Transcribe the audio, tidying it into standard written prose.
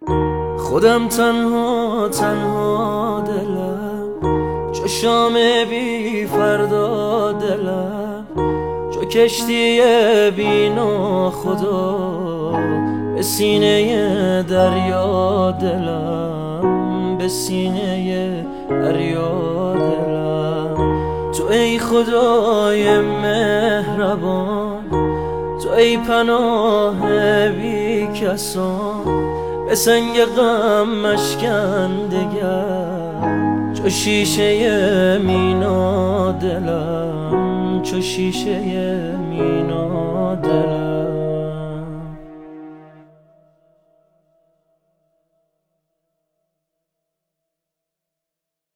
خودم تنها تنها دلم، چو شام بی فردا دلم، چو کشتی بی ناخدا به سینه دریا دلم، به سینه دریا دلم. تو ای خدای مهربان، تو ای پناه بی کسان، به سنگ غم مشکن دگر، چو شیشه مینا دلم، چو شیشه مینا دلم.